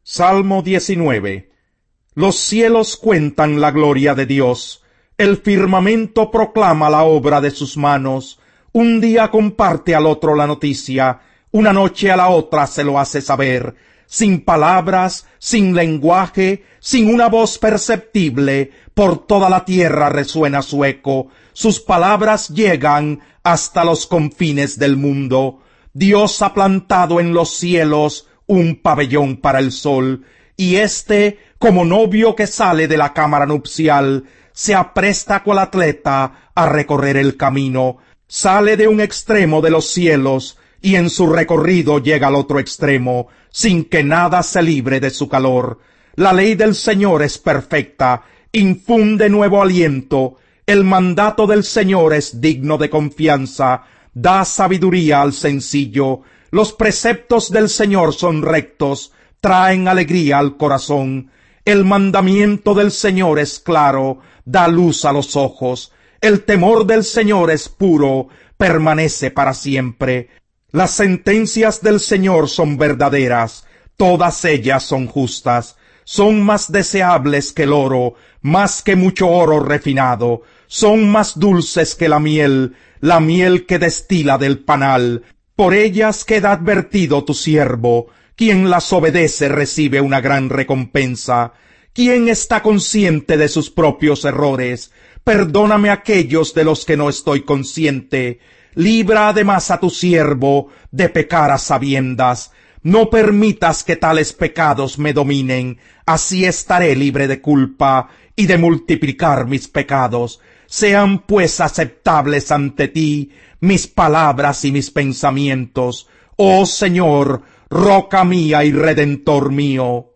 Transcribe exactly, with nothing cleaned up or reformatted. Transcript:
Salmo diecinueve. Los cielos cuentan la gloria de Dios, el firmamento proclama la obra de sus manos. Un día comparte al otro la noticia, una noche a la otra se lo hace saber, sin palabras, sin lenguaje, sin una voz perceptible, por toda la tierra resuena su eco, sus palabras llegan hasta los confines del mundo. Dios ha plantado en los cielos un pabellón para el sol, y éste, como novio que sale de la cámara nupcial, se apresta cual atleta a recorrer el camino, sale de un extremo de los cielos, y en su recorrido llega al otro extremo, sin que nada se libre de su calor. La ley del Señor es perfecta, infunde nuevo aliento, el mandato del Señor es digno de confianza, da sabiduría al sencillo. Los preceptos del Señor son rectos, traen alegría al corazón. El mandamiento del Señor es claro, da luz a los ojos. El temor del Señor es puro, permanece para siempre. Las sentencias del Señor son verdaderas, todas ellas son justas. Son más deseables que el oro, más que mucho oro refinado. Son más dulces que la miel, la miel que destila del panal. Por ellas queda advertido tu siervo. Quien las obedece recibe una gran recompensa. Quien está consciente de sus propios errores, perdóname aquellos de los que no estoy consciente. Libra además a tu siervo de pecar a sabiendas. No permitas que tales pecados me dominen, así estaré libre de culpa y de multiplicar mis pecados. Sean pues aceptables ante ti mis palabras y mis pensamientos, oh Señor, roca mía y redentor mío.